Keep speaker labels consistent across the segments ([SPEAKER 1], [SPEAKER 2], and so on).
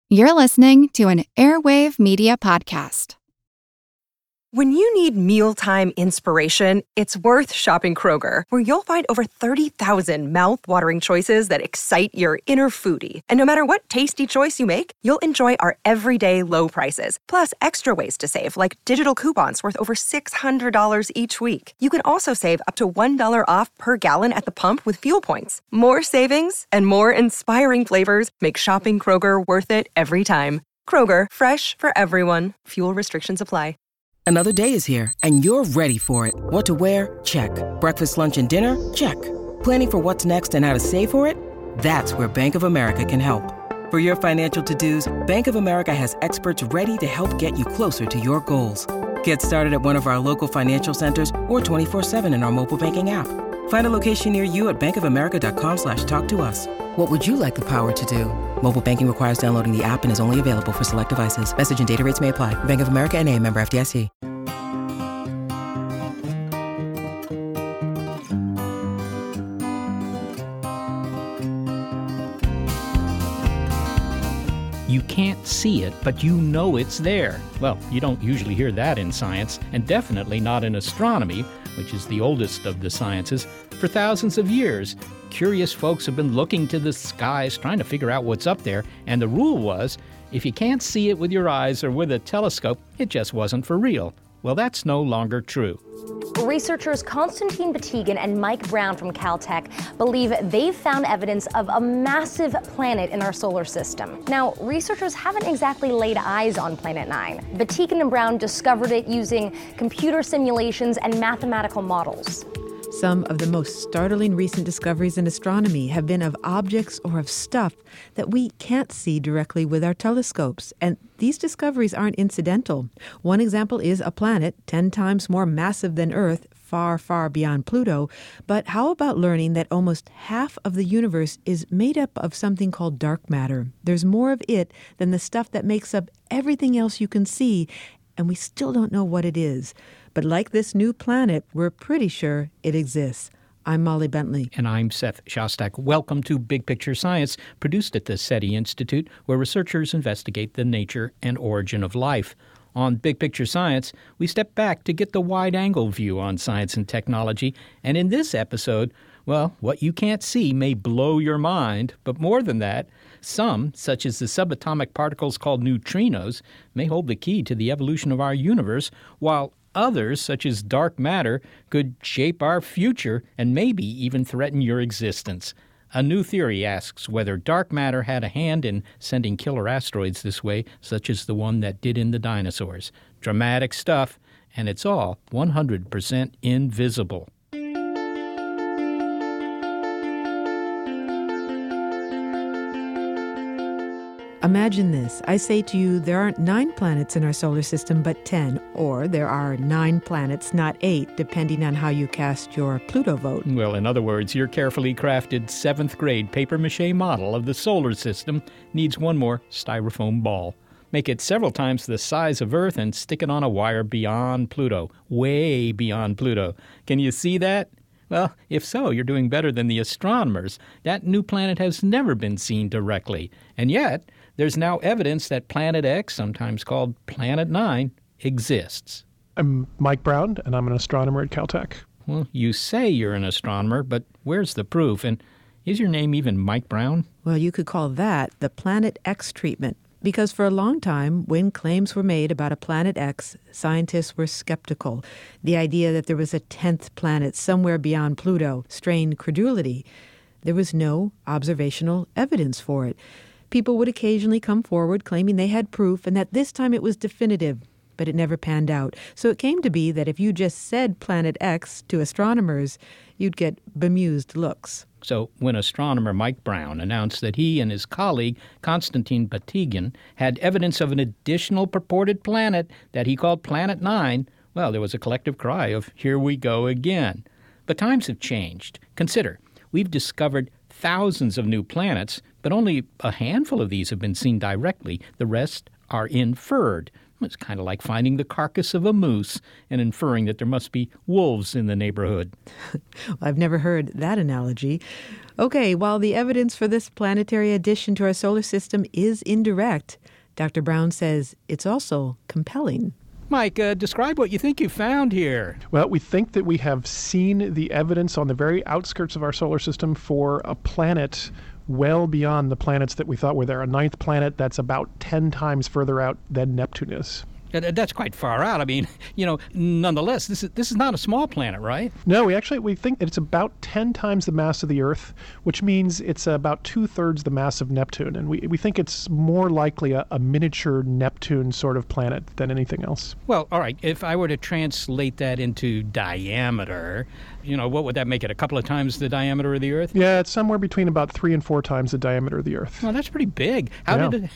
[SPEAKER 1] You're listening to an Airwave Media Podcast.
[SPEAKER 2] When you need mealtime inspiration, it's worth shopping Kroger, where you'll find over 30,000 mouth-watering choices that excite your inner foodie. And no matter what tasty choice you make, you'll enjoy our everyday low prices, plus extra ways to save, like digital coupons worth over $600 each week. You can also save up to $1 off per gallon at the pump with fuel points. More savings and more inspiring flavors make shopping Kroger worth it every time. Kroger, fresh for everyone. Fuel restrictions apply.
[SPEAKER 3] Another day is here, and you're ready for it. What to wear? Check. Breakfast, lunch, and dinner? Check. Planning for what's next and how to save for it? That's where Bank of America can help. For your financial to-dos, Bank of America has experts ready to help get you closer to your goals. Get started at one of our local financial centers or 24/7 in our mobile banking app. Find a location near you at bankofamerica.com/talktous. What would you like the power to do? Mobile banking requires downloading the app and is only available for select devices. Message and data rates may apply. Bank of America N.A., member FDIC.
[SPEAKER 4] You can't see it, but you know it's there. Well, you don't usually hear that in science, and definitely not in astronomy, which is the oldest of the sciences. For thousands of years, curious folks have been looking to the skies, trying to figure out what's up there, and the rule was, if you can't see it with your eyes or with a telescope, it just wasn't for real. Well, that's no longer true.
[SPEAKER 5] Researchers Konstantin Batygin and Mike Brown from Caltech believe they've found evidence of a massive planet in our solar system. Now, researchers haven't exactly laid eyes on Planet 9. Batygin and Brown discovered it using computer simulations and mathematical models.
[SPEAKER 6] Some of the most startling recent discoveries in astronomy have been of objects or of stuff that we can't see directly with our telescopes. And these discoveries aren't incidental. One example is a planet 10 times more massive than Earth, far, far beyond Pluto. But how about learning that almost half of the universe is made up of something called dark matter? There's more of it than the stuff that makes up everything else you can see, and we still don't know what it is. But like this new planet, we're pretty sure it exists. I'm Molly Bentley.
[SPEAKER 4] And I'm Seth Shostak. Welcome to Big Picture Science, produced at the SETI Institute, where researchers investigate the nature and origin of life. On Big Picture Science, we step back to get the wide-angle view on science and technology. And in this episode, well, what you can't see may blow your mind. But more than that, some, such as the subatomic particles called neutrinos, may hold the key to the evolution of our universe, while others, such as dark matter, could shape our future and maybe even threaten your existence. A new theory asks whether dark matter had a hand in sending killer asteroids this way, such as the one that did in the dinosaurs. Dramatic stuff, and it's all 100% invisible.
[SPEAKER 6] Imagine this. I say to you, there aren't 9 planets in our solar system, but 10. Or there are 9 planets, not 8, depending on how you cast your Pluto vote.
[SPEAKER 4] Well, in other words, your carefully crafted 7th grade papier-mâché model of the solar system needs one more styrofoam ball. Make it several times the size of Earth and stick it on a wire beyond Pluto, way beyond Pluto. Can you see that? Well, if so, you're doing better than the astronomers. That new planet has never been seen directly. And yet, there's now evidence that Planet X, sometimes called Planet 9, exists.
[SPEAKER 7] I'm Mike Brown, and I'm an astronomer at Caltech.
[SPEAKER 4] Well, you say you're an astronomer, but where's the proof? And is your name even Mike Brown?
[SPEAKER 6] Well, you could call that the Planet X treatment. Because for a long time, when claims were made about a Planet X, scientists were skeptical. The idea that there was a 10th planet somewhere beyond Pluto strained credulity. There was no observational evidence for it. People would occasionally come forward claiming they had proof and that this time it was definitive, but it never panned out. So it came to be that if you just said Planet X to astronomers, you'd get bemused looks.
[SPEAKER 4] So when astronomer Mike Brown announced that he and his colleague Konstantin Batygin had evidence of an additional purported planet that he called Planet 9, well, there was a collective cry of, here we go again. But times have changed. Consider, we've discovered thousands of new planets, but only a handful of these have been seen directly. The rest are inferred. It's kind of like finding the carcass of a moose and inferring that there must be wolves in the neighborhood.
[SPEAKER 6] I've never heard that analogy. Okay, while the evidence for this planetary addition to our solar system is indirect, Dr. Brown says it's also compelling.
[SPEAKER 4] Mike, describe what you think you found here.
[SPEAKER 7] Well, we think that we have seen the evidence on the very outskirts of our solar system for a planet well beyond the planets that we thought were there. A ninth planet that's about 10 times further out than Neptune is.
[SPEAKER 4] That's quite far out. I mean, nonetheless, this is not a small planet, right?
[SPEAKER 7] No, we think that it's about 10 times the mass of the Earth, which means it's about 2/3 the mass of Neptune. And we think it's more likely a miniature Neptune sort of planet than anything else.
[SPEAKER 4] Well, all right, if I were to translate that into diameter, what would that make it? A couple of times the diameter of the Earth?
[SPEAKER 7] Yeah, it's somewhere between about 3 and 4 times the diameter of the Earth.
[SPEAKER 4] Well, that's pretty big. I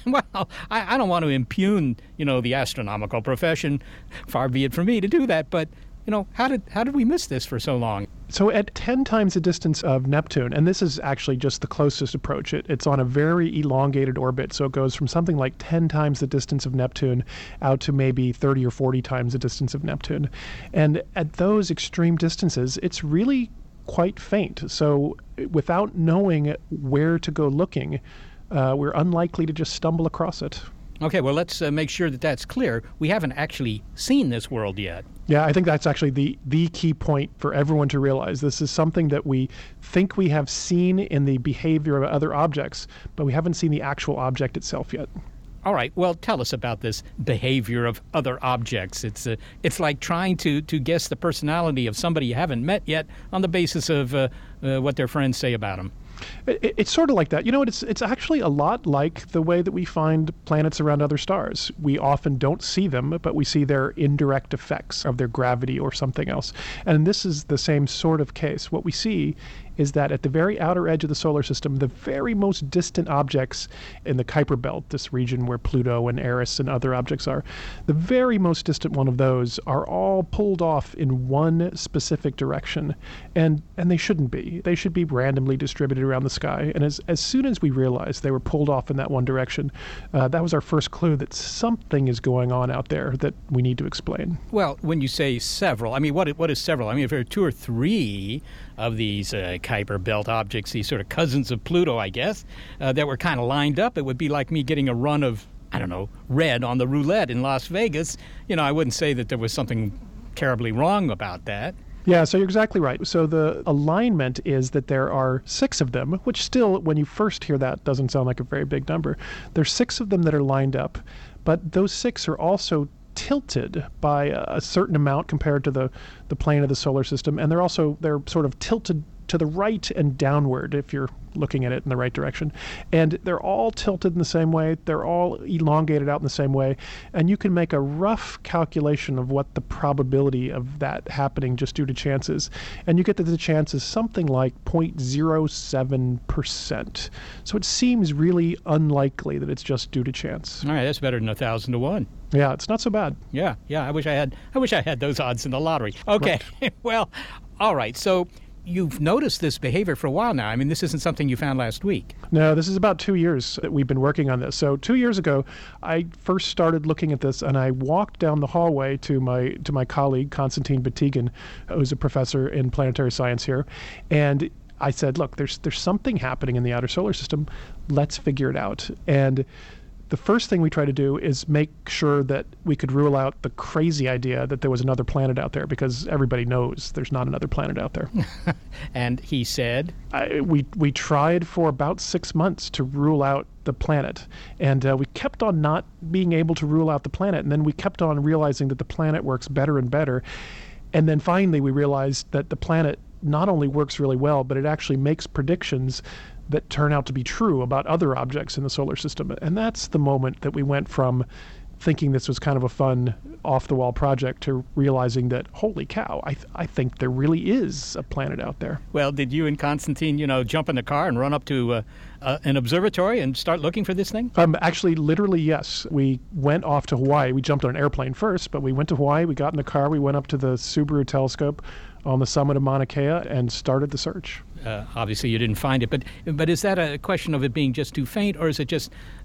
[SPEAKER 4] don't want to impugn, the astronomical profession. Far be it from me to do that, but how did we miss this for so long?
[SPEAKER 7] So at 10 times the distance of Neptune, and this is actually just the closest approach, it's on a very elongated orbit, so it goes from something like 10 times the distance of Neptune out to maybe 30 or 40 times the distance of Neptune. And at those extreme distances, it's really quite faint. So without knowing where to go looking, we're unlikely to just stumble across it.
[SPEAKER 4] Okay, well, let's make sure that that's clear. We haven't actually seen this world yet.
[SPEAKER 7] Yeah, I think that's actually the key point for everyone to realize. This is something that we think we have seen in the behavior of other objects, but we haven't seen the actual object itself yet.
[SPEAKER 4] All right, well, tell us about this behavior of other objects. It's like trying to guess the personality of somebody you haven't met yet on the basis of what their friends say about them.
[SPEAKER 7] It's sort of like that. It's actually a lot like the way that we find planets around other stars. We often don't see them, but we see their indirect effects of their gravity or something else. And this is the same sort of case. What we see is that at the very outer edge of the solar system, the very most distant objects in the Kuiper Belt, this region where Pluto and Eris and other objects are, the very most distant one of those are all pulled off in one specific direction. And they shouldn't be. They should be randomly distributed around the sky. And as soon as we realized they were pulled off in that one direction, that was our first clue that something is going on out there that we need to explain.
[SPEAKER 4] Well, when you say several, I mean, what is several? I mean, if there are 2 or 3 of these Kuiper Belt objects, these sort of cousins of Pluto, I guess, that were kind of lined up, it would be like me getting a run of, red on the roulette in Las Vegas. I wouldn't say that there was something terribly wrong about that.
[SPEAKER 7] Yeah, so you're exactly right. So the alignment is that there are 6 of them, which still, when you first hear that, doesn't sound like a very big number. There's 6 of them that are lined up, but those 6 are also tilted by a certain amount compared to the plane of the solar system, and they're sort of tilted to the right and downward if you're looking at it in the right direction. And they're all tilted in the same way. They're all elongated out in the same way. And you can make a rough calculation of what the probability of that happening just due to chance is. And you get that the chance is something like 0.07%. So it seems really unlikely that it's just due to chance.
[SPEAKER 4] All right, that's better than 1,000 to 1.
[SPEAKER 7] Yeah, it's not so bad.
[SPEAKER 4] Yeah. I wish I had those odds in the lottery. Okay. Right. Well, all right. So you've noticed this behavior for a while now. I mean, this isn't something you found last week.
[SPEAKER 7] No, this is about 2 years that we've been working on this. So 2 years ago, I first started looking at this, and I walked down the hallway to my colleague, Konstantin Batygin, who's a professor in planetary science here. And I said, look, there's something happening in the outer solar system. Let's figure it out. And the first thing we try to do is make sure that we could rule out the crazy idea that there was another planet out there, because everybody knows there's not another planet out there.
[SPEAKER 4] And he said?
[SPEAKER 7] We tried for about 6 months to rule out the planet, and we kept on not being able to rule out the planet, and then we kept on realizing that the planet works better and better. And then finally we realized that the planet not only works really well, but it actually makes predictions that turn out to be true about other objects in the solar system. And that's the moment that we went from thinking this was kind of a fun off-the-wall project to realizing that, holy cow, I think there really is a planet out there.
[SPEAKER 4] Well, did you and Konstantin, jump in the car and run up to an observatory and start looking for this thing?
[SPEAKER 7] Actually, literally, yes. We went off to Hawaii. We jumped on an airplane first, but we went to Hawaii, we got in the car, we went up to the Subaru telescope on the summit of Mauna Kea and started the search.
[SPEAKER 4] Obviously, you didn't find it, but is that a question of it being just too faint, or is it just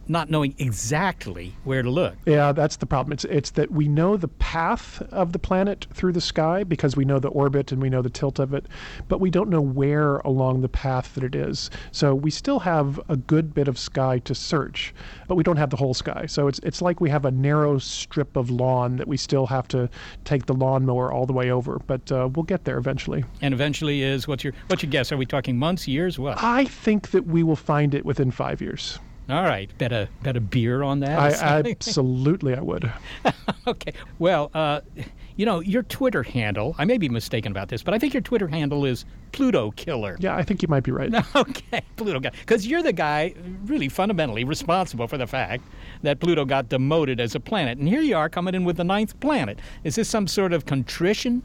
[SPEAKER 4] not knowing exactly where to look.
[SPEAKER 7] Yeah, that's the problem. It's that we know the path of the planet through the sky because we know the orbit and we know the tilt of it, but we don't know where along the path that it is. So we still have a good bit of sky to search, but we don't have the whole sky. So it's like we have a narrow strip of lawn that we still have to take the lawnmower all the way over, but we'll get there eventually.
[SPEAKER 4] And eventually is, what's your guess? Are we talking months, years, what?
[SPEAKER 7] I think that we will find it within 5 years.
[SPEAKER 4] All right. Bet a beer on that?
[SPEAKER 7] Absolutely, I would.
[SPEAKER 4] Okay. Well, your Twitter handle, I may be mistaken about this, but I think your Twitter handle is Pluto Killer.
[SPEAKER 7] Yeah, I think you might be right.
[SPEAKER 4] Okay, Pluto guy. Because you're the guy really fundamentally responsible for the fact that Pluto got demoted as a planet. And here you are coming in with the 9th planet. Is this some sort of contrition?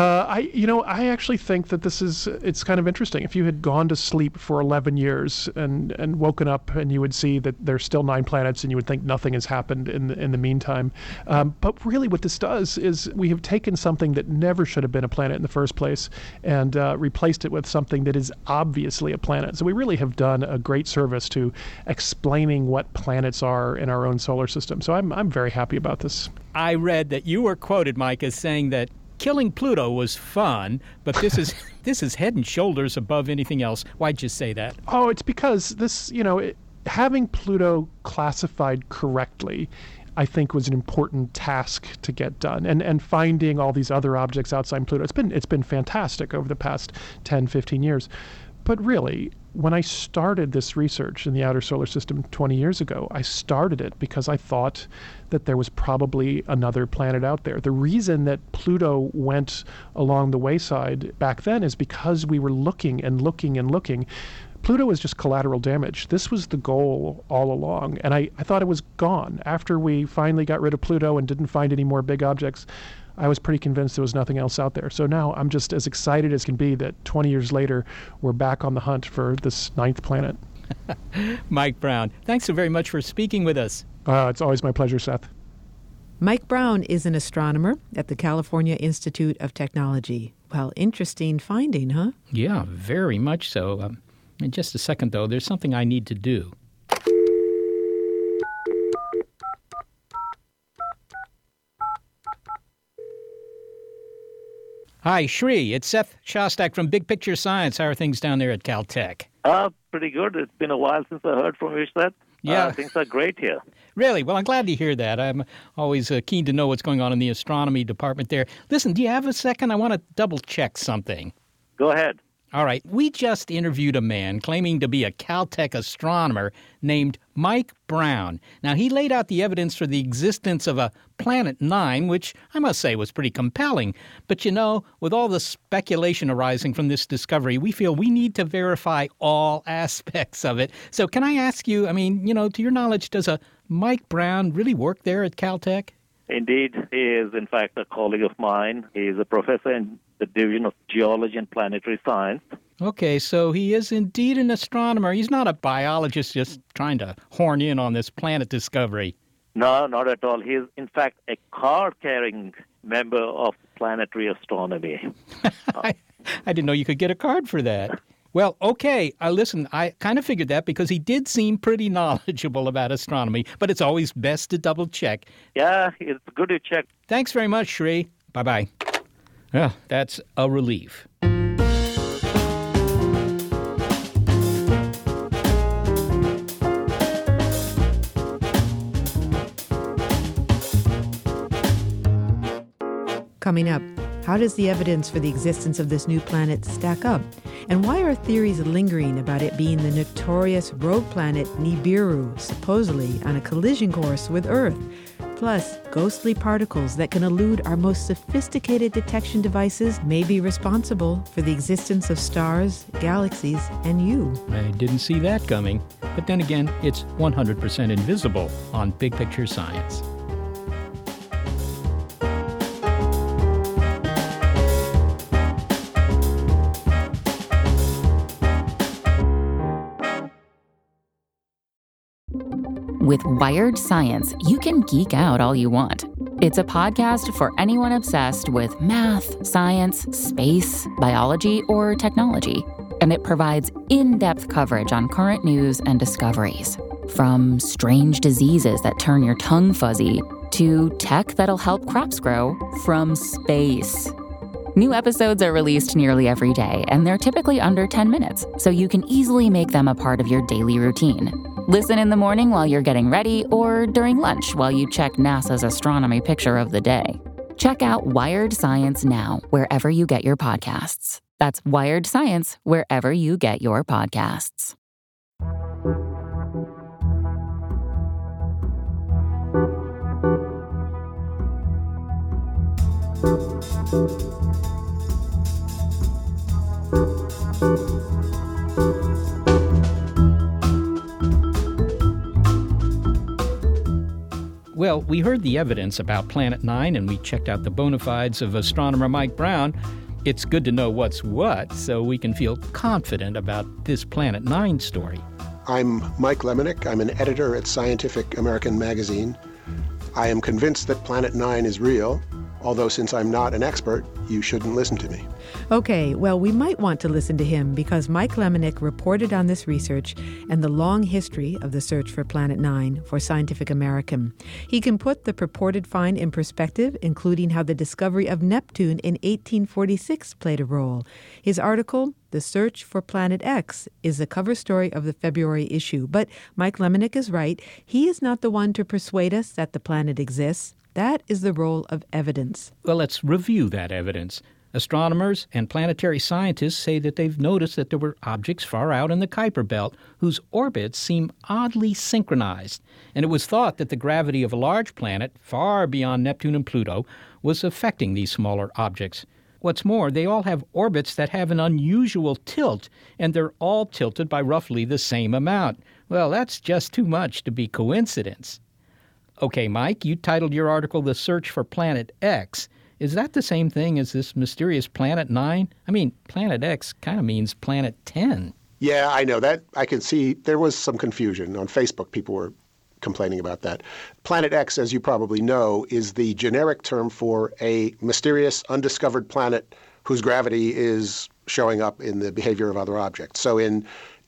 [SPEAKER 7] I actually think that it's kind of interesting. If you had gone to sleep for 11 years and woken up and you would see that there's still 9 planets and you would think nothing has happened in the meantime. But really what this does is we have taken something that never should have been a planet in the first place and replaced it with something that is obviously a planet. So we really have done a great service to explaining what planets are in our own solar system. So I'm very happy about this.
[SPEAKER 4] I read that you were quoted, Mike, as saying that killing Pluto was fun, but this is head and shoulders above anything else. Why'd you say that?
[SPEAKER 7] Oh, it's because this, having Pluto classified correctly, I think, was an important task to get done. And finding all these other objects outside Pluto, it's been fantastic over the past 10, 15 years. But really, when I started this research in the outer solar system 20 years ago, I started it because I thought that there was probably another planet out there. The reason that Pluto went along the wayside back then is because we were looking and looking and looking. Pluto was just collateral damage. This was the goal all along. And I thought it was gone. After we finally got rid of Pluto and didn't find any more big objects, I was pretty convinced there was nothing else out there. So now I'm just as excited as can be that 20 years later, we're back on the hunt for this 9th planet.
[SPEAKER 4] Mike Brown, thanks so very much for speaking with us.
[SPEAKER 7] It's always my pleasure, Seth.
[SPEAKER 6] Mike Brown is an astronomer at the California Institute of Technology. Well, interesting finding, huh?
[SPEAKER 4] Yeah, very much so. In just a second, though, there's something I need to do. Hi, Shri. It's Seth Shostak from Big Picture Science. How are things down there at Caltech?
[SPEAKER 8] Pretty good. It's been a while since I heard from you, Seth.
[SPEAKER 4] Yeah.
[SPEAKER 8] Things are great here.
[SPEAKER 4] Really? Well, I'm glad to hear that. I'm always keen to know what's going on in the astronomy department there. Listen, do you have a second? I want to double-check something.
[SPEAKER 8] Go ahead.
[SPEAKER 4] All right. We just interviewed a man claiming to be a Caltech astronomer named Mike Brown. Now, he laid out the evidence for the existence of a Planet 9, which I must say was pretty compelling. But, with all the speculation arising from this discovery, we feel we need to verify all aspects of it. So can I ask you, to your knowledge, does a Mike Brown really work there at Caltech?
[SPEAKER 8] Indeed. He is, in fact, a colleague of mine. He is a professor in the Division of Geology and Planetary Science.
[SPEAKER 4] Okay, so he is indeed an astronomer. He's not a biologist just trying to horn in on this planet discovery.
[SPEAKER 8] No, not at all. He is, in fact, a card-carrying member of planetary astronomy.
[SPEAKER 4] I didn't know you could get a card for that. Well, okay, listen, I kind of figured that because he did seem pretty knowledgeable about astronomy, but it's always best to double-check.
[SPEAKER 8] Yeah, it's good to check.
[SPEAKER 4] Thanks very much, Shri. Bye-bye. Well, that's a relief.
[SPEAKER 6] Coming up, how does the evidence for the existence of this new planet stack up? And why are theories lingering about it being the notorious rogue planet Nibiru, supposedly on a collision course with Earth? Plus, ghostly particles that can elude our most sophisticated detection devices may be responsible for the existence of stars, galaxies, and you.
[SPEAKER 4] I didn't see that coming. But then again, it's 100% invisible on Big Picture Science.
[SPEAKER 9] With Wired Science, you can geek out all you want. It's a podcast for anyone obsessed with math, science, space, biology, or technology. And it provides in-depth coverage on current news and discoveries. From strange diseases that turn your tongue fuzzy to tech that'll help crops grow from space. New episodes are released nearly every day, and they're typically under 10 minutes, so you can easily make them a part of your daily routine. Listen in the morning while you're getting ready or during lunch while you check NASA's astronomy picture of the day. Check out Wired Science now, wherever you get your podcasts. That's Wired Science, wherever you get your podcasts.
[SPEAKER 4] Well, we heard the evidence about Planet 9 and we checked out the bona fides of astronomer Mike Brown. It's good to know what's what so we can feel confident about this Planet 9 story.
[SPEAKER 10] I'm Mike Lemonick. I'm an editor at Scientific American magazine. I am convinced that Planet 9 is real, although since I'm not an expert, you shouldn't listen to me.
[SPEAKER 6] Okay, well, we might want to listen to him because Mike Lemonick reported on this research and the long history of the search for Planet 9 for Scientific American. He can put the purported find in perspective, including how the discovery of Neptune in 1846 played a role. His article, The Search for Planet X, is the cover story of the February issue. But Mike Lemonick is right. He is not the one to persuade us that the planet exists. That is the role of evidence.
[SPEAKER 4] Well, let's review that evidence. Astronomers and planetary scientists say that they've noticed that there were objects far out in the Kuiper Belt whose orbits seem oddly synchronized, and it was thought that the gravity of a large planet far beyond Neptune and Pluto was affecting these smaller objects. What's more, they all have orbits that have an unusual tilt, and they're all tilted by roughly the same amount. Well, that's just too much to be coincidence. Okay, Mike, you titled your article The Search for Planet X. Is that the same thing as this mysterious Planet 9? I mean, Planet X kind of means Planet 10.
[SPEAKER 10] Yeah, I know that. I can see there was some confusion. On Facebook, people were complaining about that. Planet X, as you probably know, is the generic term for a mysterious, undiscovered planet whose gravity is showing up in the behavior of other objects. So in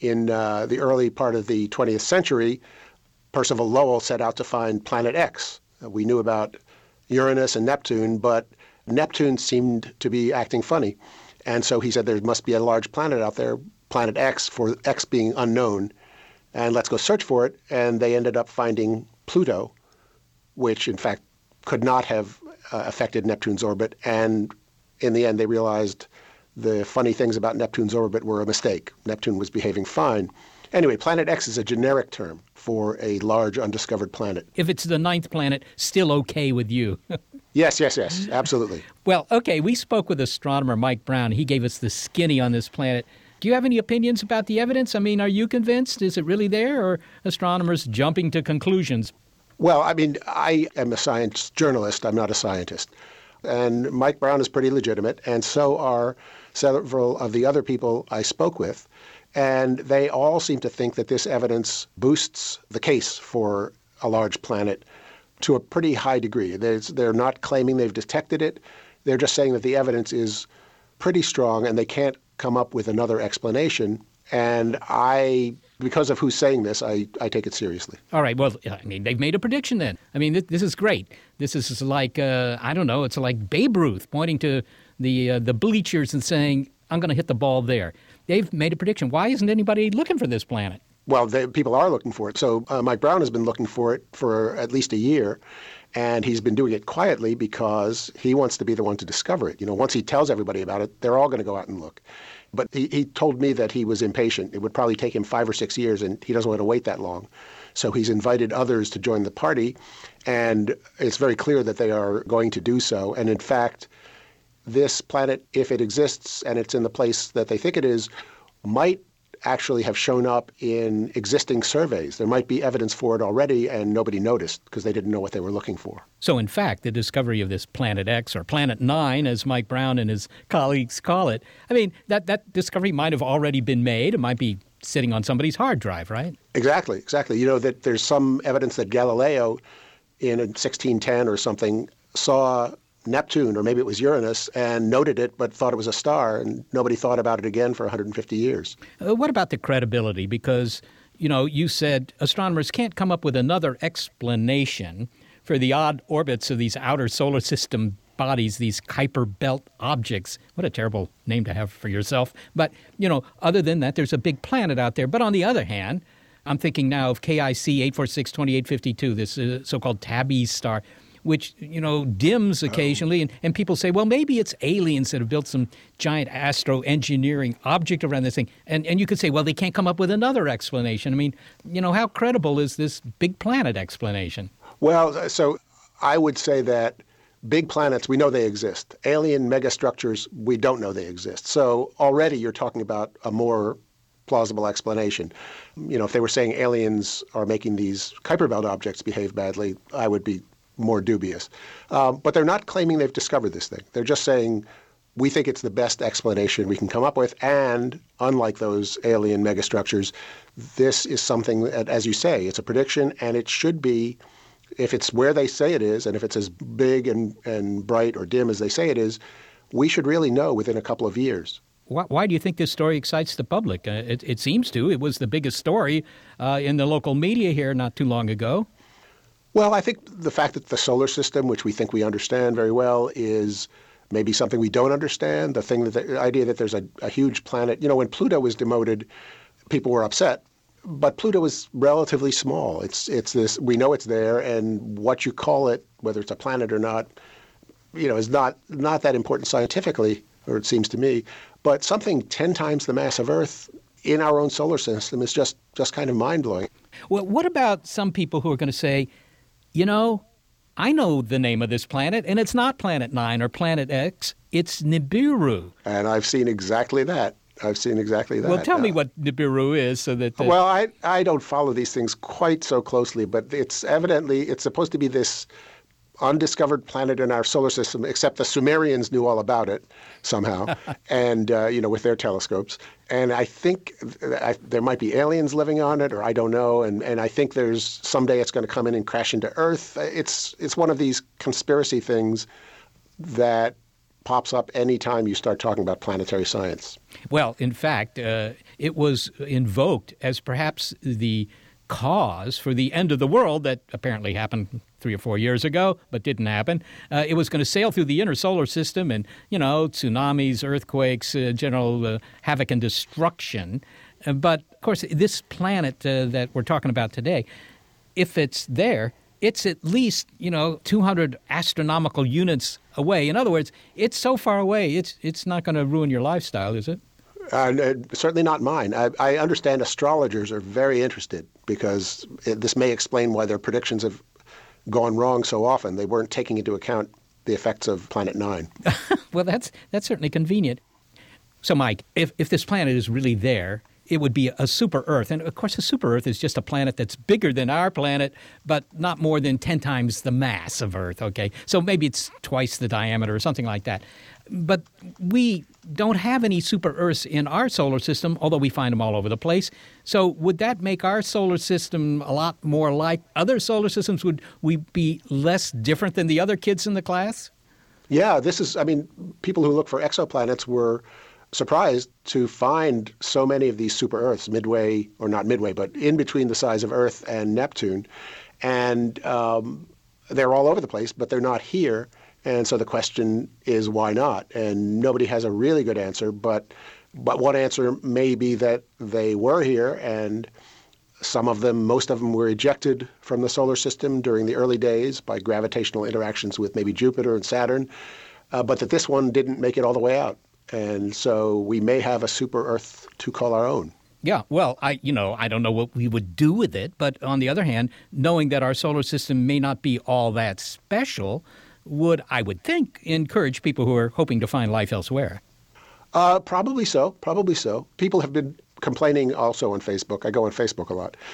[SPEAKER 10] the early part of the 20th century, Percival Lowell set out to find Planet X. We knew about Uranus and Neptune, but Neptune seemed to be acting funny. And so he said there must be a large planet out there, Planet X, for X being unknown, and let's go search for it. And they ended up finding Pluto, which in fact could not have affected Neptune's orbit. And in the end, they realized the funny things about Neptune's orbit were a mistake. Neptune was behaving fine. Anyway, Planet X is a generic term for a large undiscovered planet.
[SPEAKER 4] If it's the 9th planet, still okay with you.
[SPEAKER 10] Yes, absolutely.
[SPEAKER 4] Well, okay, we spoke with astronomer Mike Brown. He gave us the skinny on this planet. Do you have any opinions about the evidence? I mean, are you convinced? Is it really there, or astronomers jumping to conclusions?
[SPEAKER 10] Well, I mean, I am a science journalist. I'm not a scientist. And Mike Brown is pretty legitimate, and so are several of the other people I spoke with. And they all seem to think that this evidence boosts the case for a large planet to a pretty high degree. They're not claiming they've detected it. They're just saying that the evidence is pretty strong and they can't come up with another explanation. And because of who's saying this, I take it seriously.
[SPEAKER 4] All right. Well, I mean, they've made a prediction then. I mean, this is great. This is like, I don't know, it's like Babe Ruth pointing to the bleachers and saying, I'm going to hit the ball there. They've made a prediction. Why isn't anybody looking for this planet?
[SPEAKER 10] Well, people are looking for it. So Mike Brown has been looking for it for at least a year, and he's been doing it quietly because he wants to be the one to discover it. You know, once he tells everybody about it, they're all going to go out and look. But he told me that he was impatient. It would probably take him 5 or 6 years, and he doesn't want to wait that long. So he's invited others to join the party, and it's very clear that they are going to do so. And in fact, this planet, if it exists and it's in the place that they think it is, might actually have shown up in existing surveys. There might be evidence for it already and nobody noticed because they didn't know what they were looking for.
[SPEAKER 4] So in fact, the discovery of this Planet X, or Planet 9, as Mike Brown and his colleagues call it, I mean, that discovery might have already been made. It might be sitting on somebody's hard drive, right?
[SPEAKER 10] Exactly. You know, that there's some evidence that Galileo in 1610 or something saw Neptune, or maybe it was Uranus, and noted it but thought it was a star, and nobody thought about it again for 150 years.
[SPEAKER 4] What about the credibility? Because you said astronomers can't come up with another explanation for the odd orbits of these outer solar system bodies, these Kuiper belt objects. What a terrible name to have for yourself. But, other than that, there's a big planet out there. But on the other hand, I'm thinking now of KIC 846-2852, this so-called Tabby star, which, dims occasionally. And people say, well, maybe it's aliens that have built some giant astro-engineering object around this thing. And you could say, well, they can't come up with another explanation. I mean, how credible is this big planet explanation?
[SPEAKER 10] Well, so I would say that big planets, we know they exist. Alien megastructures, we don't know they exist. So already you're talking about a more plausible explanation. If they were saying aliens are making these Kuiper belt objects behave badly, I would be more dubious. But they're not claiming they've discovered this thing. They're just saying, we think it's the best explanation we can come up with. And unlike those alien megastructures, this is something that, as you say, it's a prediction, and it should be, if it's where they say it is, and if it's as big and bright or dim as they say it is, we should really know within a couple of years.
[SPEAKER 4] Why do you think this story excites the public? It seems to. It was the biggest story in the local media here not too long ago.
[SPEAKER 10] Well, I think the fact that the solar system, which we think we understand very well, is maybe something we don't understand. The idea that there's a huge planet. When Pluto was demoted, people were upset. But Pluto is relatively small. It's this. We know it's there, and what you call it, whether it's a planet or not, is not that important scientifically, or it seems to me. But something 10 times the mass of Earth in our own solar system is just kind of mind-blowing.
[SPEAKER 4] Well, what about some people who are going to say, I know the name of this planet, and it's not Planet 9 or Planet X. It's Nibiru. And
[SPEAKER 10] I've seen exactly that.
[SPEAKER 4] Well, tell me what Nibiru is so that...
[SPEAKER 10] Well, I don't follow these things quite so closely, but it's supposed to be this undiscovered planet in our solar system, except the Sumerians knew all about it somehow, and, with their telescopes. And I think there might be aliens living on it, or I don't know. And I think someday it's going to come in and crash into Earth. It's one of these conspiracy things that pops up any time you start talking about planetary science.
[SPEAKER 4] Well, in fact, it was invoked as perhaps the cause for the end of the world that apparently happened 3 or 4 years ago, but didn't happen. It was going to sail through the inner solar system and, tsunamis, earthquakes, general havoc and destruction. But, of course, this planet that we're talking about today, if it's there, it's at least, 200 astronomical units away. In other words, it's so far away, it's not going to ruin your lifestyle, is it?
[SPEAKER 10] Certainly not mine. I understand astrologers are very interested because this may explain why their predictions have gone wrong so often. They weren't taking into account the effects of Planet 9.
[SPEAKER 4] Well, that's certainly convenient. So, Mike, if this planet is really there, it would be a super Earth. And, of course, a super Earth is just a planet that's bigger than our planet, but not more than 10 times the mass of Earth, okay? So maybe it's twice the diameter or something like that. But we don't have any super Earths in our solar system, although we find them all over the place. So would that make our solar system a lot more like other solar systems? Would we be less different than the other kids in the class?
[SPEAKER 10] Yeah, people who look for exoplanets were surprised to find so many of these super Earths midway, or not midway, but in between the size of Earth and Neptune. And they're all over the place, but they're not here. And so the question is, why not? And nobody has a really good answer, but one answer may be that they were here, and most of them were ejected from the solar system during the early days by gravitational interactions with maybe Jupiter and Saturn, but that this one didn't make it all the way out. And so we may have a super Earth to call our own.
[SPEAKER 4] Yeah, well, I don't know what we would do with it, but on the other hand, knowing that our solar system may not be all that special would, I would think, encourage people who are hoping to find life elsewhere.
[SPEAKER 10] Probably so. People have been complaining also on Facebook. I go on Facebook a lot,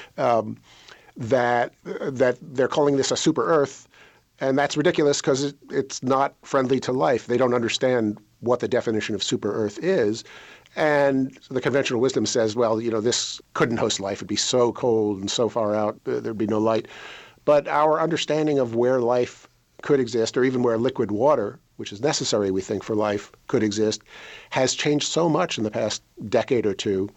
[SPEAKER 10] that they're calling this a super Earth, and that's ridiculous because it's not friendly to life. They don't understand what the definition of super Earth is. And the conventional wisdom says, well, this couldn't host life. It'd be so cold and so far out, there'd be no light. But our understanding of where life could exist, or even where liquid water, which is necessary, we think, for life, could exist, has changed so much in the past decade or two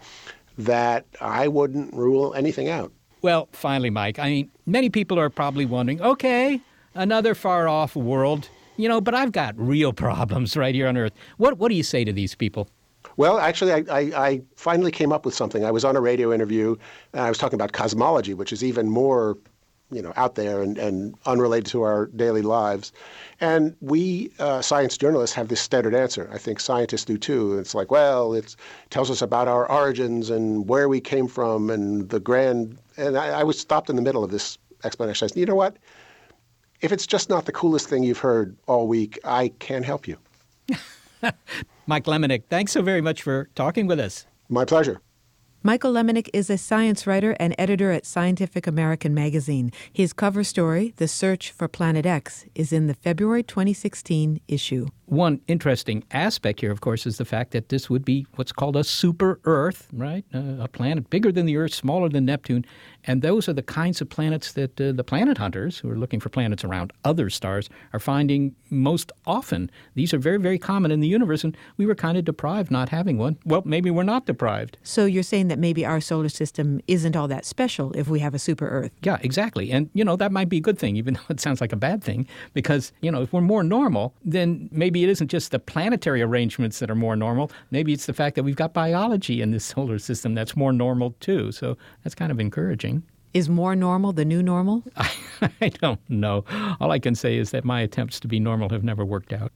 [SPEAKER 10] that I wouldn't rule anything out.
[SPEAKER 4] Well, finally, Mike, I mean, many people are probably wondering, okay, another far-off world, but I've got real problems right here on Earth. What do you say to these people?
[SPEAKER 10] Well, actually, I finally came up with something. I was on a radio interview, and I was talking about cosmology, which is even more, out there and unrelated to our daily lives. And we science journalists have this standard answer. I think scientists do too. It's like, well, it tells us about our origins and where we came from and the grand. And I was stopped in the middle of this explanation. I said, you know what? If it's just not the coolest thing you've heard all week, I can't help you.
[SPEAKER 4] Mike Lemonick, thanks so very much for talking with us.
[SPEAKER 10] My pleasure.
[SPEAKER 6] Michael Lemonick is a science writer and editor at Scientific American magazine. His cover story, The Search for Planet X, is in the February 2016 issue.
[SPEAKER 4] One interesting aspect here, of course, is the fact that this would be what's called a super Earth, right? A planet bigger than the Earth, smaller than Neptune. And those are the kinds of planets that the planet hunters, who are looking for planets around other stars, are finding most often. These are very, very common in the universe, and we were kind of deprived not having one. Well, maybe we're not deprived.
[SPEAKER 6] So you're saying that maybe our solar system isn't all that special if we have a super Earth.
[SPEAKER 4] Yeah, exactly. And, that might be a good thing, even though it sounds like a bad thing, because, if we're more normal, then maybe it isn't just the planetary arrangements that are more normal. Maybe it's the fact that we've got biology in this solar system that's more normal, too. So that's kind of encouraging.
[SPEAKER 6] Is more normal the new normal?
[SPEAKER 4] I don't know. All I can say is that my attempts to be normal have never worked out.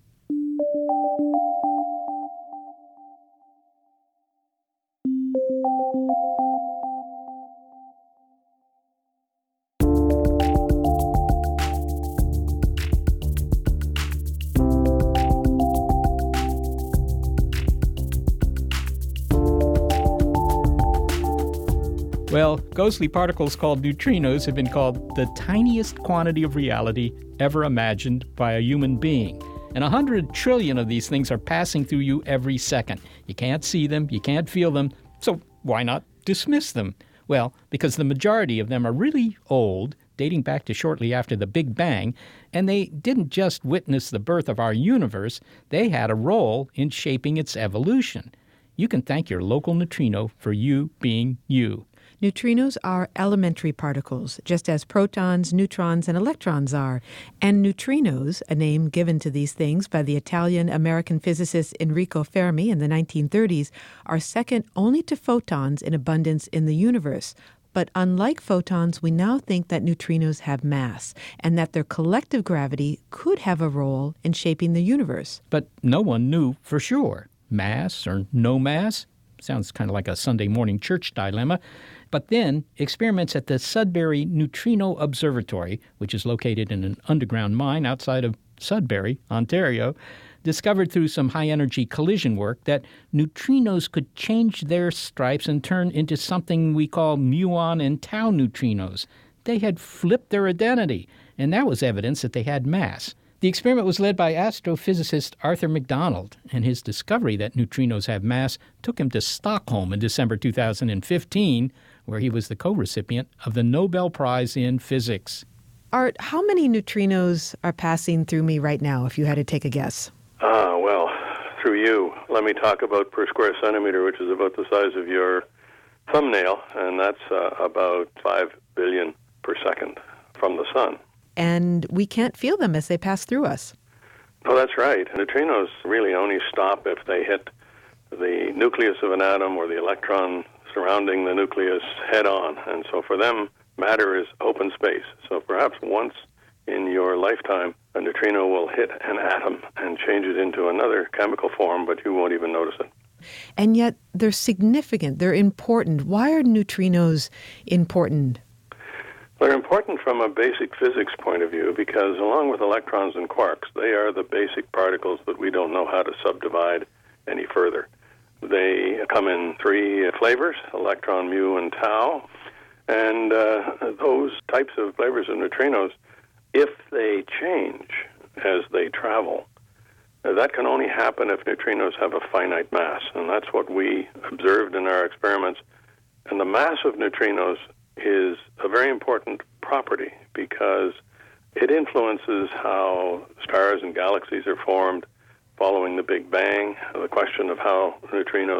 [SPEAKER 4] Well, ghostly particles called neutrinos have been called the tiniest quantity of reality ever imagined by a human being. And 100 trillion of these things are passing through you every second. You can't see them, you can't feel them, so why not dismiss them? Well, because the majority of them are really old, dating back to shortly after the Big Bang, and they didn't just witness the birth of our universe, they had a role in shaping its evolution. You can thank your local neutrino for you being you.
[SPEAKER 6] Neutrinos are elementary particles, just as protons, neutrons, and electrons are. And neutrinos, a name given to these things by the Italian-American physicist Enrico Fermi in the 1930s, are second only to photons in abundance in the universe. But unlike photons, we now think that neutrinos have mass, and that their collective gravity could have a role in shaping the universe.
[SPEAKER 4] But no one knew for sure. Mass or no mass? Sounds kind of like a Sunday morning church dilemma. But then, experiments at the Sudbury Neutrino Observatory, which is located in an underground mine outside of Sudbury, Ontario, discovered through some high-energy collision work that neutrinos could change their stripes and turn into something we call muon and tau neutrinos. They had flipped their identity, and that was evidence that they had mass. The experiment was led by astrophysicist Arthur McDonald, and his discovery that neutrinos have mass took him to Stockholm in December 2015, where he was the co-recipient of the Nobel Prize in Physics.
[SPEAKER 6] Art, how many neutrinos are passing through me right now, if you had to take a guess?
[SPEAKER 11] Well, through you. Let me talk about per square centimeter, which is about the size of your thumbnail, and that's about 5 billion per second from the sun.
[SPEAKER 6] And we can't feel them as they pass through us.
[SPEAKER 11] Oh, that's right. Neutrinos really only stop if they hit the nucleus of an atom or the electron surrounding the nucleus head-on. And so for them, matter is open space. So perhaps once in your lifetime, a neutrino will hit an atom and change it into another chemical form, but you won't even notice it.
[SPEAKER 6] And yet they're significant. They're important. Why are neutrinos important?
[SPEAKER 11] They're important from a basic physics point of view because along with electrons and quarks, they are the basic particles that we don't know how to subdivide any further. They come in 3 flavors, electron, mu, and tau. And those types of flavors of neutrinos, if they change as they travel, that can only happen if neutrinos have a finite mass. And that's what we observed in our experiments. And the mass of neutrinos is a very important property because it influences how stars and galaxies are formed following the Big Bang. The question of how neutrinos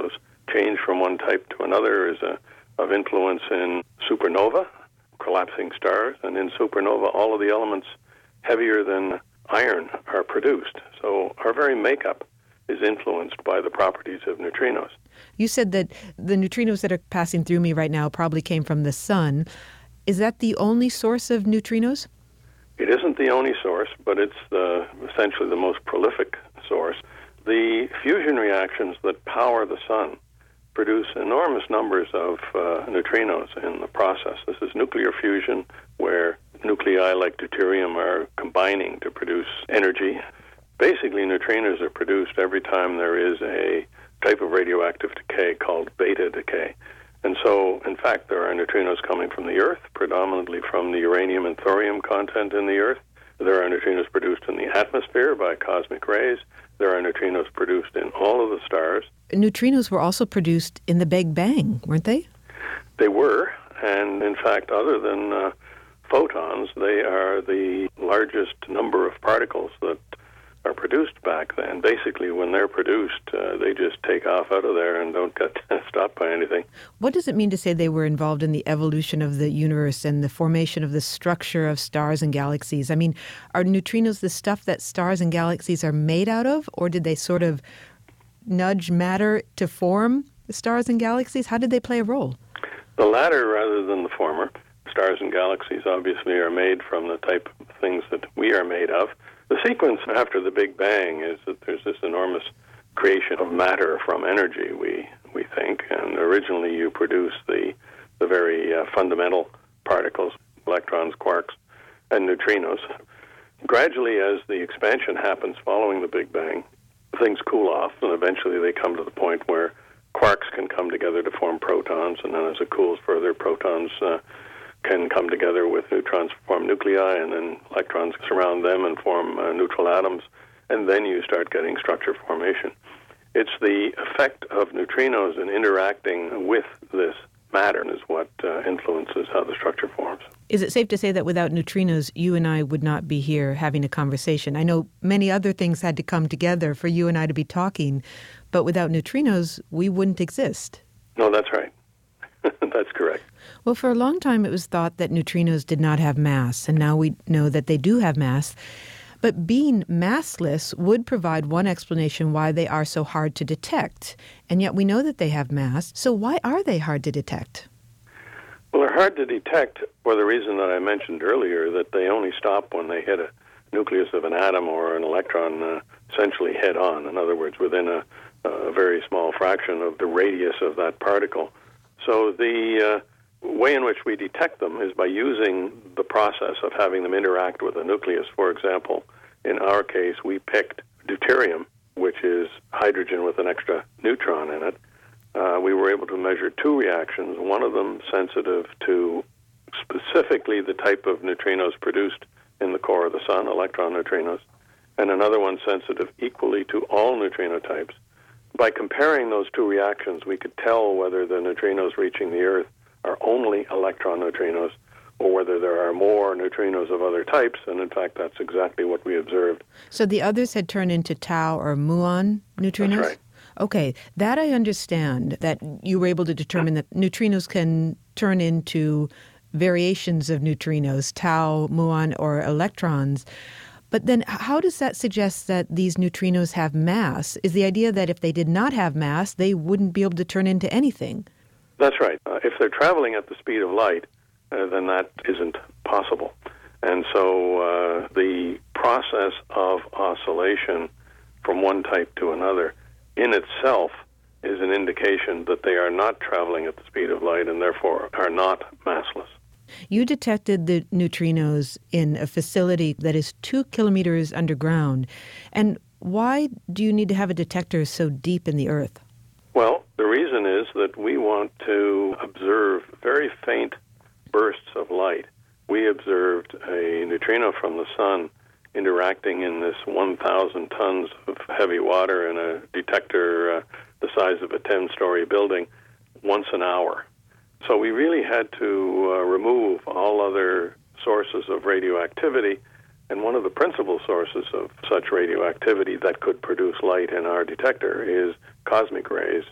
[SPEAKER 11] change from one type to another is of influence in supernova, collapsing stars, and in supernova, all of the elements heavier than iron are produced. So our very makeup is influenced by the properties of neutrinos.
[SPEAKER 6] You said that the neutrinos that are passing through me right now probably came from the sun. Is that the only source of neutrinos?
[SPEAKER 11] It isn't the only source, but it's essentially the most prolific source. The fusion reactions that power the sun produce enormous numbers of neutrinos in the process. This is nuclear fusion, where nuclei like deuterium are combining to produce energy. Basically, neutrinos are produced every time there is a type of radioactive decay called beta decay. And so, in fact, there are neutrinos coming from the Earth, predominantly from the uranium and thorium content in the Earth. There are neutrinos produced in the atmosphere by cosmic rays. There are neutrinos produced in all of the stars.
[SPEAKER 6] Neutrinos were also produced in the Big Bang, weren't they?
[SPEAKER 11] They were, and in fact, other than photons, they are the largest number of particles that are produced back then. Basically, when they're produced, they just take off out of there and don't get stopped by anything.
[SPEAKER 6] What does it mean to say they were involved in the evolution of the universe and the formation of the structure of stars and galaxies? I mean, are neutrinos the stuff that stars and galaxies are made out of, or did they sort of nudge matter to form the stars and galaxies? How did they play a role?
[SPEAKER 11] The latter rather than the former. Stars and galaxies obviously are made from the type of things that we are made of. The sequence after the Big Bang is that there's this enormous creation of matter from energy, we think, and originally you produce the very fundamental particles, electrons, quarks, and neutrinos. Gradually, as the expansion happens following the Big Bang, things cool off, and eventually they come to the point where quarks can come together to form protons, and then as it cools further, protons can come together with neutrons to form nuclei, and then electrons surround them and form neutral atoms, and then you start getting structure formation. It's the effect of neutrinos in interacting with this matter is what influences how the structure forms.
[SPEAKER 6] Is it safe to say that without neutrinos, you and I would not be here having a conversation? I know many other things had to come together for you and I to be talking, but without neutrinos, we wouldn't exist.
[SPEAKER 11] No, that's right. That's correct.
[SPEAKER 6] Well, for a long time, it was thought that neutrinos did not have mass, and now we know that they do have mass. But being massless would provide one explanation why they are so hard to detect. And yet we know that they have mass, so why are they hard to detect?
[SPEAKER 11] Well, they're hard to detect for the reason that I mentioned earlier, that they only stop when they hit a nucleus of an atom or an electron essentially head on. In other words, within a very small fraction of the radius of that particle. So the way in which we detect them is by using the process of having them interact with a nucleus. For example, in our case, we picked deuterium, which is hydrogen with an extra neutron in it. We were able to measure two reactions, one of them sensitive to specifically the type of neutrinos produced in the core of the sun, electron neutrinos, and another one sensitive equally to all neutrino types. By comparing those two reactions, we could tell whether the neutrinos reaching the Earth are only electron neutrinos or whether there are more neutrinos of other types, and in fact that's exactly what we observed.
[SPEAKER 6] So the others had turned into tau or muon neutrinos?
[SPEAKER 11] That's right.
[SPEAKER 6] Okay, that I understand, that you were able to determine that neutrinos can turn into variations of neutrinos, tau, muon, or electrons. But then how does that suggest that these neutrinos have mass? Is the idea that if they did not have mass, they wouldn't be able to turn into anything?
[SPEAKER 11] That's right. If they're traveling at the speed of light, then that isn't possible. And so the process of oscillation from one type to another in itself is an indication that they are not traveling at the speed of light and therefore are not massless.
[SPEAKER 6] You detected the neutrinos in a facility that is 2 kilometers underground. And why do you need to have a detector so deep in the earth?
[SPEAKER 11] Well, the reason is that we want to observe very faint bursts of light. We observed a neutrino from the sun interacting in this 1,000 tons of heavy water in a detector the size of a 10-story building once an hour. So we really had to remove all other sources of radioactivity, and one of the principal sources of such radioactivity that could produce light in our detector is cosmic rays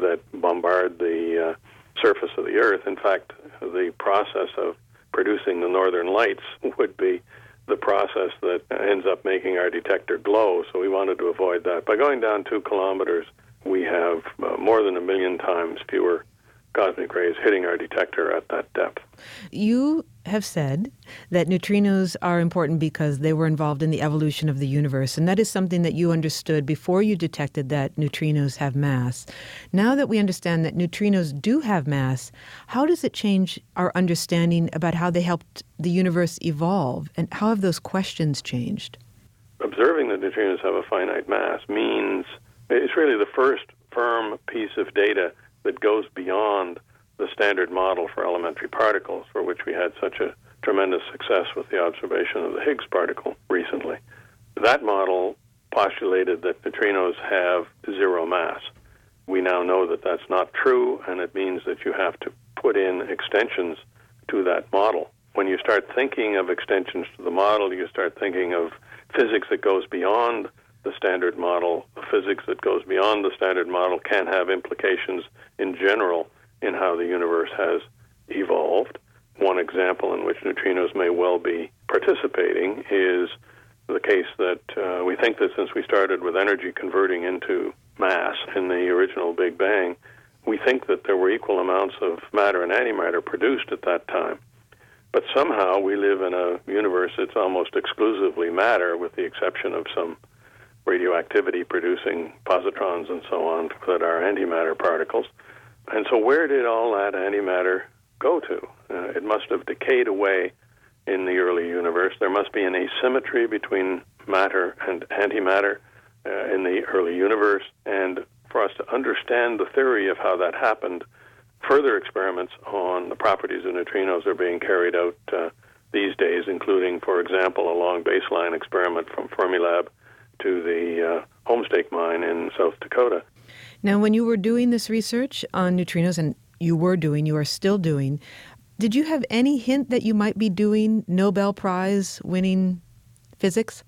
[SPEAKER 11] that bombard the surface of the Earth. In fact, the process of producing the northern lights would be the process that ends up making our detector glow, so we wanted to avoid that. By going down 2 kilometers, we have more than 1 million times fewer cosmic rays hitting our detector at that depth.
[SPEAKER 6] You have said that neutrinos are important because they were involved in the evolution of the universe, and that is something that you understood before you detected that neutrinos have mass. Now that we understand that neutrinos do have mass, how does it change our understanding about how they helped the universe evolve, and how have those questions changed?
[SPEAKER 11] Observing that neutrinos have a finite mass means it's really the first firm piece of data that goes beyond the standard model for elementary particles, for which we had such a tremendous success with the observation of the Higgs particle recently. That model postulated that neutrinos have zero mass. We now know that that's not true, and it means that you have to put in extensions to that model. When you start thinking of extensions to the model, you start thinking of physics that goes beyond the standard model. The physics that goes beyond the standard model can have implications in general in how the universe has evolved. One example in which neutrinos may well be participating is the case that we think that since we started with energy converting into mass in the original Big Bang, we think that there were equal amounts of matter and antimatter produced at that time. But somehow we live in a universe that's almost exclusively matter, with the exception of some radioactivity producing positrons and so on that are antimatter particles. And so where did all that antimatter go to? It must have decayed away in the early universe. There must be an asymmetry between matter and antimatter in the early universe. And for us to understand the theory of how that happened, further experiments on the properties of neutrinos are being carried out these days, including, for example, a long baseline experiment from Fermilab to the Homestake mine in South Dakota.
[SPEAKER 6] Now, when you were doing this research on neutrinos, and you are still doing, did you have any hint that you might be doing Nobel Prize winning physics?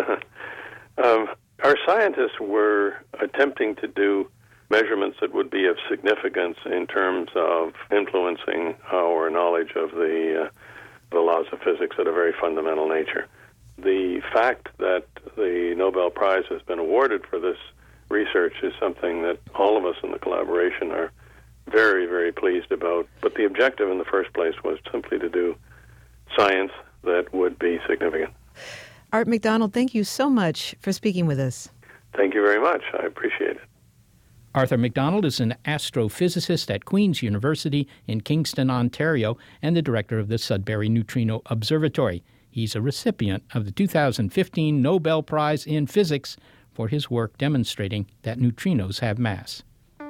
[SPEAKER 11] Our scientists were attempting to do measurements that would be of significance in terms of influencing our knowledge of the laws of physics at a very fundamental nature. The fact that the Nobel Prize has been awarded for this research is something that all of us in the collaboration are very, very pleased about. But the objective in the first place was simply to do science that would be significant.
[SPEAKER 6] Art McDonald, thank you so much for speaking with us.
[SPEAKER 11] Thank you very much. I appreciate it.
[SPEAKER 4] Arthur McDonald is an astrophysicist at Queen's University in Kingston, Ontario, and the director of the Sudbury Neutrino Observatory. He's a recipient of the 2015 Nobel Prize in Physics for his work demonstrating that neutrinos have mass.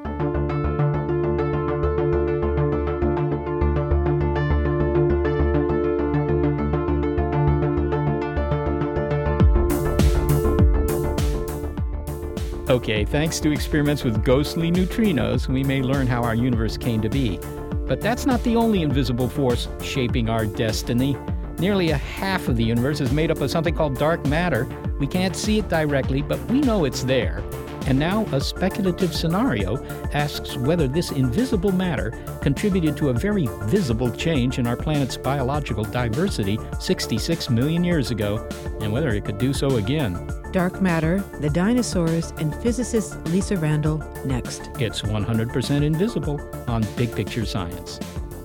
[SPEAKER 4] Okay, thanks to experiments with ghostly neutrinos, we may learn how our universe came to be. But that's not the only invisible force shaping our destiny. Nearly a half of the universe is made up of something called dark matter. We can't see it directly, but we know it's there. And now a speculative scenario asks whether this invisible matter contributed to a very visible change in our planet's biological diversity 66 million years ago, and whether it could do so again.
[SPEAKER 6] Dark matter, the dinosaurs, and physicist Lisa Randall next.
[SPEAKER 4] It's 100% invisible on Big Picture Science.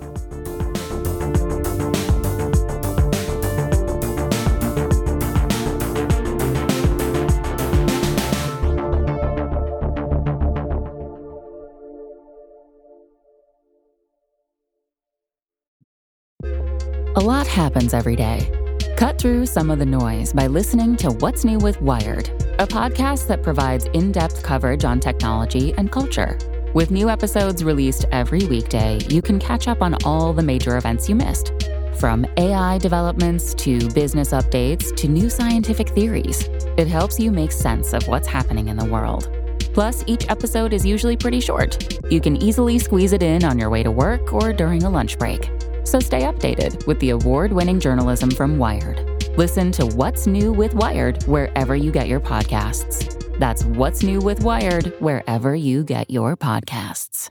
[SPEAKER 9] A lot happens every day. Cut through some of the noise by listening to What's New with Wired, a podcast that provides in-depth coverage on technology and culture. With new episodes released every weekday, you can catch up on all the major events you missed. From AI developments to business updates to new scientific theories, it helps you make sense of what's happening in the world. Plus, each episode is usually pretty short. You can easily squeeze it in on your way to work or during a lunch break. So stay updated with the award-winning journalism from Wired. Listen to What's New with Wired wherever you get your podcasts. That's What's New with Wired, wherever you get your podcasts.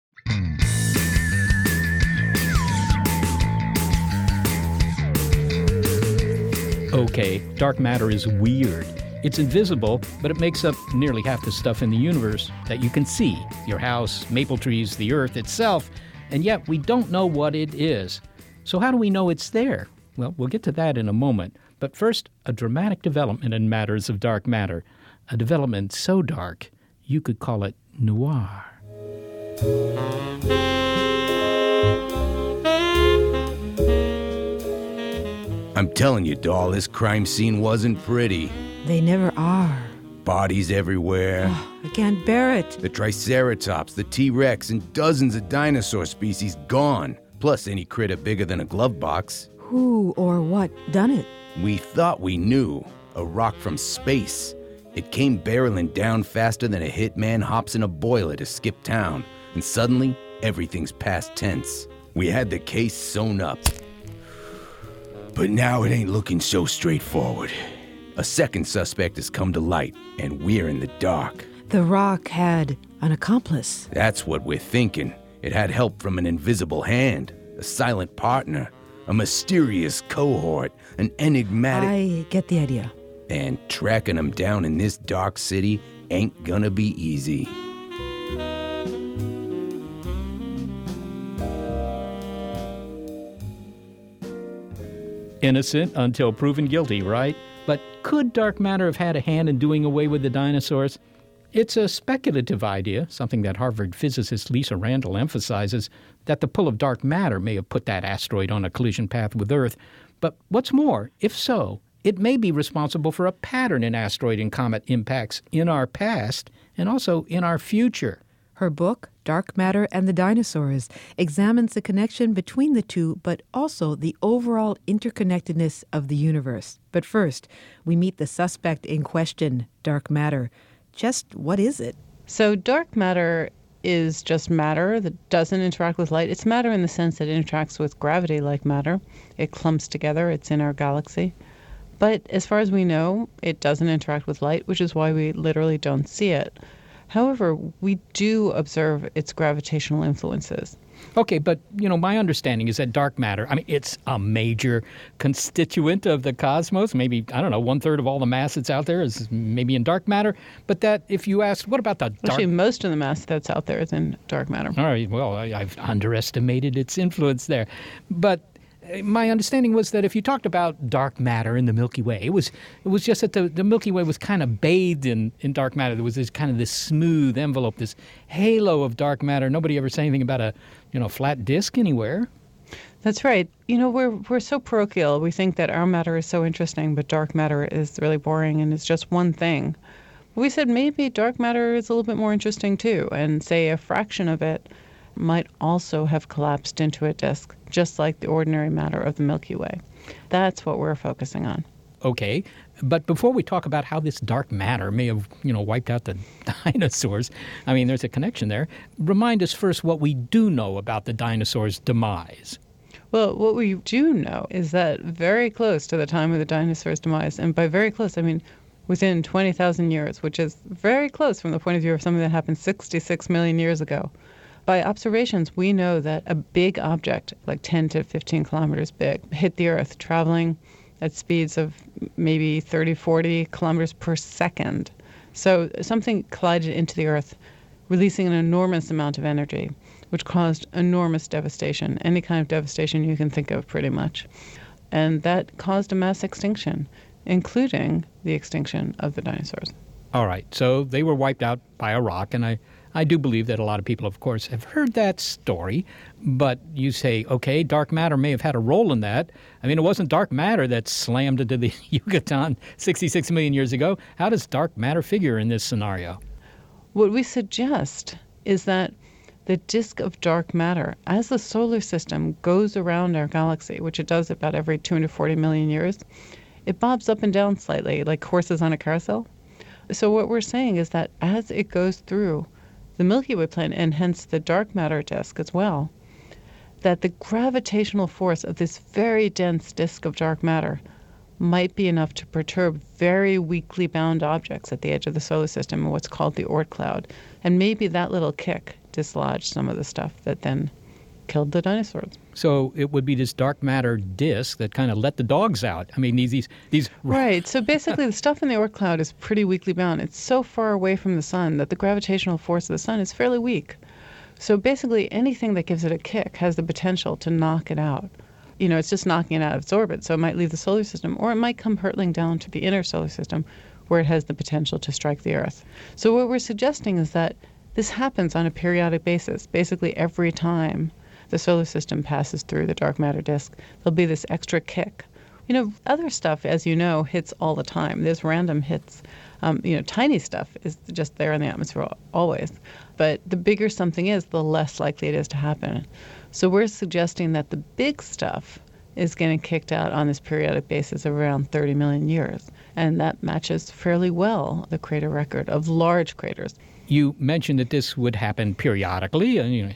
[SPEAKER 4] Okay, dark matter is weird. It's invisible, but it makes up nearly half the stuff in the universe that you can see. Your house, maple trees, the Earth itself, and yet we don't know what it is. So how do we know it's there? Well, we'll get to that in a moment. But first, a dramatic development in matters of dark matter. A development so dark, you could call it noir.
[SPEAKER 12] I'm telling you, doll, this crime scene wasn't pretty.
[SPEAKER 6] They never are.
[SPEAKER 12] Bodies everywhere.
[SPEAKER 6] Oh, I can't bear it.
[SPEAKER 12] The Triceratops, the T-Rex, and dozens of dinosaur species gone. Plus any critter bigger than a glove box.
[SPEAKER 6] Who or what done it?
[SPEAKER 12] We thought we knew. A rock from space. It came barreling down faster than a hitman hops in a boiler to skip town. And suddenly, everything's past tense. We had the case sewn up. But now it ain't looking so straightforward. A second suspect has come to light, and we're in the dark.
[SPEAKER 6] The rock had an accomplice.
[SPEAKER 12] That's what we're thinking. It had help from an invisible hand, a silent partner, a mysterious cohort, an enigmatic...
[SPEAKER 6] I get the idea.
[SPEAKER 12] And tracking them down in this dark city ain't gonna be easy.
[SPEAKER 4] Innocent until proven guilty, right? But could dark matter have had a hand in doing away with the dinosaurs? It's a speculative idea, something that Harvard physicist Lisa Randall emphasizes, that the pull of dark matter may have put that asteroid on a collision path with Earth. But what's more, if so, it may be responsible for a pattern in asteroid and comet impacts in our past and also in our future.
[SPEAKER 6] Her book, Dark Matter and the Dinosaurs, examines the connection between the two, but also the overall interconnectedness of the universe. But first, we meet the suspect in question, dark matter. Just what is it?
[SPEAKER 13] So dark matter is just matter that doesn't interact with light. It's matter in the sense that it interacts with gravity like matter. It clumps together. It's in our galaxy. But as far as we know, it doesn't interact with light, which is why we literally don't see it. However, we do observe its gravitational influences.
[SPEAKER 4] Okay, but, my understanding is that dark matter, it's a major constituent of the cosmos. Maybe, 1/3 of all the mass that's out there is maybe in dark matter. But that, if you asked, what about the dark...
[SPEAKER 13] Actually, most of the mass that's out there is in dark matter.
[SPEAKER 4] All right, well, I've underestimated its influence there. But my understanding was that if you talked about dark matter in the Milky Way, it was just that the Milky Way was kind of bathed in dark matter. There was this smooth envelope, this halo of dark matter. Nobody ever said anything about a flat disk anywhere.
[SPEAKER 13] That's right. We're so parochial. We think that our matter is so interesting, but dark matter is really boring and it's just one thing. We said maybe dark matter is a little bit more interesting too, and say a fraction of it might also have collapsed into a disk, just like the ordinary matter of the Milky Way. That's what we're focusing on.
[SPEAKER 4] Okay, but before we talk about how this dark matter may have, wiped out the dinosaurs, there's a connection there. Remind us first what we do know about the dinosaurs' demise.
[SPEAKER 13] Well, what we do know is that very close to the time of the dinosaurs' demise, and by very close, I mean within 20,000 years, which is very close from the point of view of something that happened 66 million years ago. By observations, we know that a big object, like 10 to 15 kilometers big, hit the Earth, traveling at speeds of maybe 30, 40 kilometers per second. So something collided into the Earth, releasing an enormous amount of energy, which caused enormous devastation, any kind of devastation you can think of pretty much. And that caused a mass extinction, including the extinction of the dinosaurs.
[SPEAKER 4] All right, so they were wiped out by a rock, and I do believe that a lot of people, of course, have heard that story. But you say, okay, dark matter may have had a role in that. It wasn't dark matter that slammed into the Yucatan 66 million years ago. How does dark matter figure in this scenario?
[SPEAKER 13] What we suggest is that the disk of dark matter, as the solar system goes around our galaxy, which it does about every 240 million years, it bobs up and down slightly, like horses on a carousel. So what we're saying is that as it goes through the Milky Way planet, and hence the dark matter disk as well, that the gravitational force of this very dense disk of dark matter might be enough to perturb very weakly bound objects at the edge of the solar system in what's called the Oort cloud. And maybe that little kick dislodged some of the stuff that then killed the dinosaurs.
[SPEAKER 4] So it would be this dark matter disk that kind of let the dogs out. I mean, these
[SPEAKER 13] Right. So basically the stuff in the Oort cloud is pretty weakly bound. It's so far away from the sun that the gravitational force of the sun is fairly weak. So basically anything that gives it a kick has the potential to knock it out. You know, it's just knocking it out of its orbit. So it might leave the solar system, or it might come hurtling down to the inner solar system where it has the potential to strike the Earth. So what we're suggesting is that this happens on a periodic basis. Basically every time the solar system passes through the dark matter disk, there'll be this extra kick. You know, other stuff, as you know, hits all the time. There's random hits. Tiny stuff is just there in the atmosphere always. But the bigger something is, the less likely it is to happen. So we're suggesting that the big stuff is getting kicked out on this periodic basis of around 30 million years. And that matches fairly well the crater record of large craters.
[SPEAKER 4] You mentioned that this would happen periodically,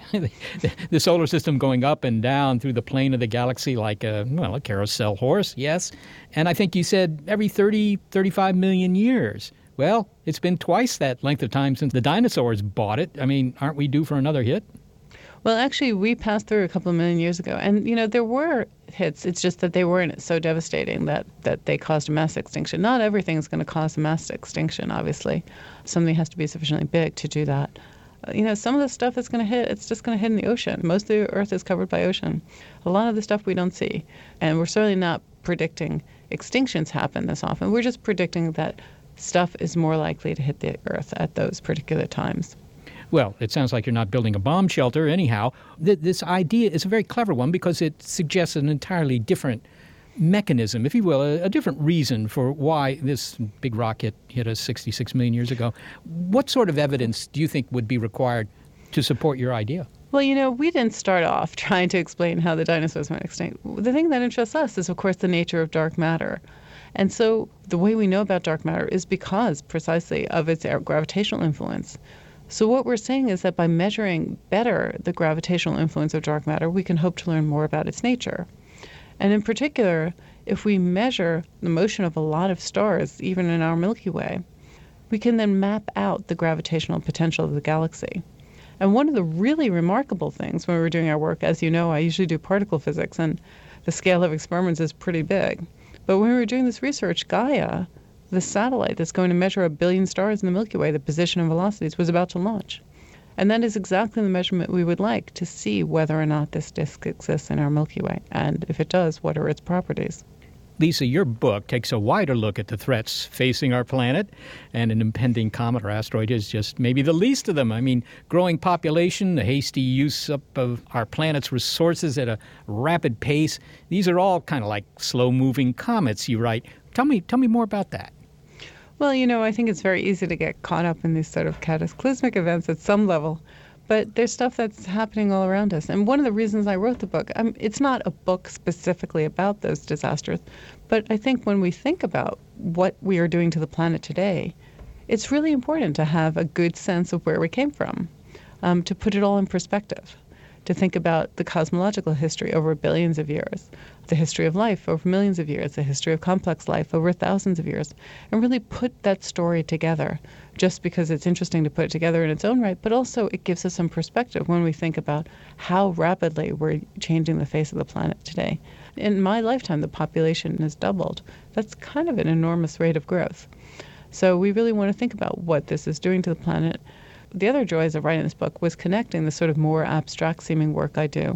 [SPEAKER 4] the solar system going up and down through the plane of the galaxy like a carousel horse, yes. And I think you said every 30, 35 million years. Well, it's been twice that length of time since the dinosaurs bought it. I mean, aren't we due for another hit?
[SPEAKER 13] Well, actually, we passed through a couple of million years ago. And, there were hits. It's just that they weren't so devastating that they caused a mass extinction. Not everything's going to cause a mass extinction, obviously. Something has to be sufficiently big to do that. Some of the stuff that's going to hit, it's just going to hit in the ocean. Most of the Earth is covered by ocean. A lot of the stuff we don't see. And we're certainly not predicting extinctions happen this often. We're just predicting that stuff is more likely to hit the Earth at those particular times.
[SPEAKER 4] Well, it sounds like you're not building a bomb shelter anyhow. This idea is a very clever one because it suggests an entirely different mechanism, if you will, a different reason for why this big rock hit us 66 million years ago. What sort of evidence do you think would be required to support your idea?
[SPEAKER 13] Well, we didn't start off trying to explain how the dinosaurs went extinct. The thing that interests us is, of course, the nature of dark matter. And so the way we know about dark matter is because precisely of its gravitational influence. So what we're saying is that by measuring better the gravitational influence of dark matter, we can hope to learn more about its nature. And in particular, if we measure the motion of a lot of stars, even in our Milky Way, we can then map out the gravitational potential of the galaxy. And one of the really remarkable things when we were doing our work, as you know, I usually do particle physics, and the scale of experiments is pretty big. But when we were doing this research, Gaia, the satellite that's going to measure 1 billion stars in the Milky Way, the position and velocities, was about to launch. And that is exactly the measurement we would like to see whether or not this disk exists in our Milky Way. And if it does, what are its properties?
[SPEAKER 4] Lisa, your book takes a wider look at the threats facing our planet, and an impending comet or asteroid is just maybe the least of them. I mean, growing population, the hasty use up of our planet's resources at a rapid pace, these are all kind of like slow-moving comets, you write. Tell me more about that.
[SPEAKER 13] Well, I think it's very easy to get caught up in these sort of cataclysmic events at some level, but there's stuff that's happening all around us. And one of the reasons I wrote the book, it's not a book specifically about those disasters, but I think when we think about what we are doing to the planet today, it's really important to have a good sense of where we came from, to put it all in perspective, to think about the cosmological history over billions of years, the history of life over millions of years, the history of complex life over thousands of years, and really put that story together, just because it's interesting to put it together in its own right, but also it gives us some perspective when we think about how rapidly we're changing the face of the planet today. In my lifetime, the population has doubled. That's kind of an enormous rate of growth. So we really want to think about what this is doing to the planet. The other joys of writing this book was connecting the sort of more abstract-seeming work I do,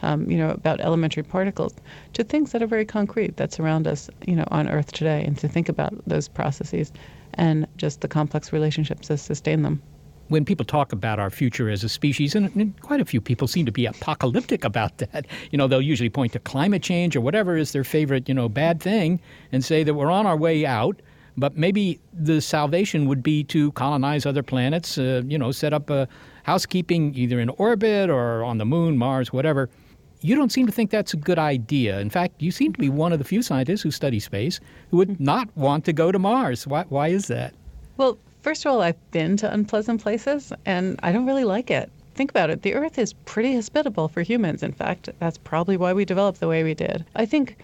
[SPEAKER 13] about elementary particles, to things that are very concrete that surround us, on Earth today, and to think about those processes and just the complex relationships that sustain them.
[SPEAKER 4] When people talk about our future as a species, and quite a few people seem to be apocalyptic about that, they'll usually point to climate change or whatever is their favorite, bad thing, and say that we're on our way out. But maybe the salvation would be to colonize other planets, set up a housekeeping either in orbit or on the moon, Mars, whatever. You don't seem to think that's a good idea. In fact, you seem to be one of the few scientists who study space who would not want to go to Mars. Why is that?
[SPEAKER 13] Well, first of all, I've been to unpleasant places, and I don't really like it. Think about it. The Earth is pretty hospitable for humans. In fact, that's probably why we developed the way we did. I think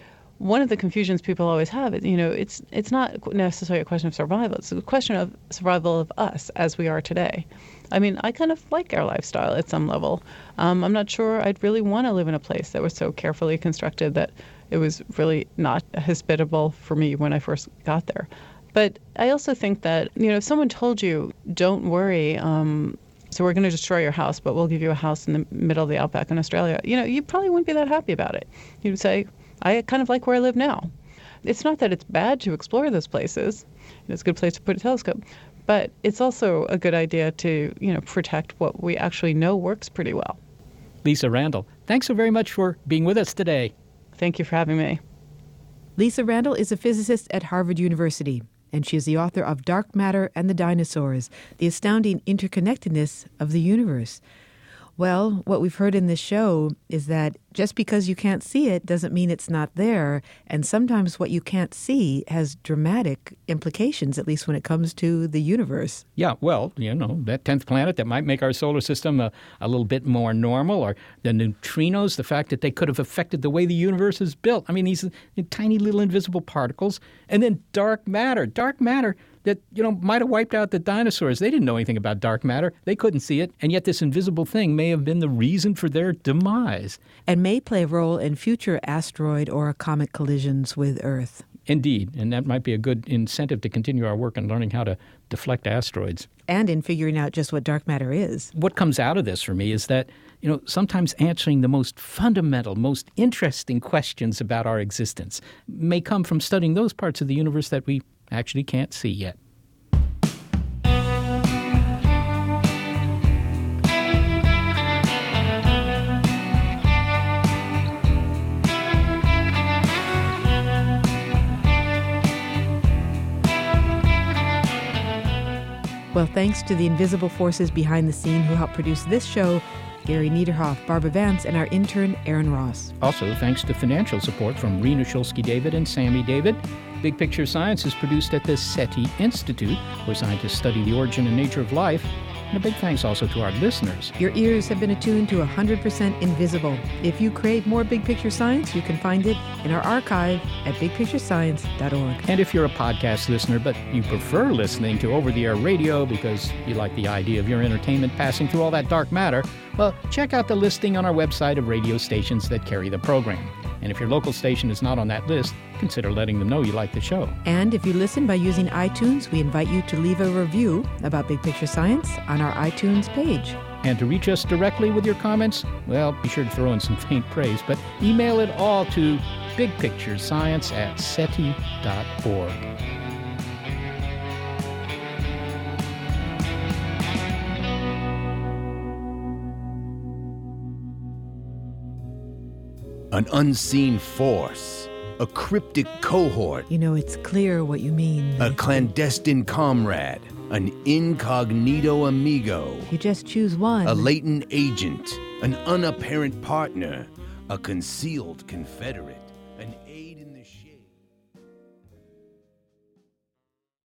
[SPEAKER 13] one of the confusions people always have is, it's not necessarily a question of survival. It's a question of survival of us as we are today. I mean, I kind of like our lifestyle at some level. I'm not sure I'd really want to live in a place that was so carefully constructed that it was really not hospitable for me when I first got there. But I also think that, if someone told you, don't worry, so we're going to destroy your house, but we'll give you a house in the middle of the outback in Australia, you probably wouldn't be that happy about it. You'd say, I kind of like where I live now. It's not that it's bad to explore those places. It's a good place to put a telescope. But it's also a good idea to, protect what we actually know works pretty well.
[SPEAKER 4] Lisa Randall, thanks so very much for being with us today.
[SPEAKER 13] Thank you for having me.
[SPEAKER 6] Lisa Randall is a physicist at Harvard University, and she is the author of Dark Matter and the Dinosaurs, the astounding interconnectedness of the universe. Well, what we've heard in this show is that just because you can't see it doesn't mean it's not there. And sometimes what you can't see has dramatic implications, at least when it comes to the universe.
[SPEAKER 4] Yeah, well, that 10th planet that might make our solar system a little bit more normal, or the neutrinos, the fact that they could have affected the way the universe is built. I mean, these tiny little invisible particles. And then dark matter that, might have wiped out the dinosaurs. They didn't know anything about dark matter. They couldn't see it. And yet this invisible thing may have been the reason for their demise.
[SPEAKER 6] And may play a role in future asteroid or comet collisions with Earth.
[SPEAKER 4] Indeed. And that might be a good incentive to continue our work in learning how to deflect asteroids.
[SPEAKER 6] And in figuring out just what dark matter is.
[SPEAKER 4] What comes out of this for me is that, sometimes answering the most fundamental, most interesting questions about our existence may come from studying those parts of the universe that we actually can't see yet.
[SPEAKER 6] Well, thanks to the invisible forces behind the scene who helped produce this show, Gary Niederhoff, Barbara Vance, and our intern, Aaron Ross.
[SPEAKER 4] Also, thanks to financial support from Rena Shulsky-David and Sammy David. Big Picture Science is produced at the SETI Institute, where scientists study the origin and nature of life. And a big thanks also to our listeners.
[SPEAKER 6] Your ears have been attuned to 100% Invisible. If you crave more Big Picture Science, you can find it in our archive at bigpicturescience.org.
[SPEAKER 4] And if you're a podcast listener, but you prefer listening to over-the-air radio because you like the idea of your entertainment passing through all that dark matter, well, check out the listing on our website of radio stations that carry the program. And if your local station is not on that list, consider letting them know you like the show.
[SPEAKER 6] And if you listen by using iTunes, we invite you to leave a review about Big Picture Science on our iTunes page.
[SPEAKER 4] And to reach us directly with your comments, well, be sure to throw in some faint praise, but email it all to bigpicturescience@seti.org.
[SPEAKER 12] An unseen force, a cryptic cohort.
[SPEAKER 6] It's clear what you mean.
[SPEAKER 12] A clandestine comrade, an incognito amigo.
[SPEAKER 6] You just choose one.
[SPEAKER 12] A latent agent, an unapparent partner, a concealed confederate.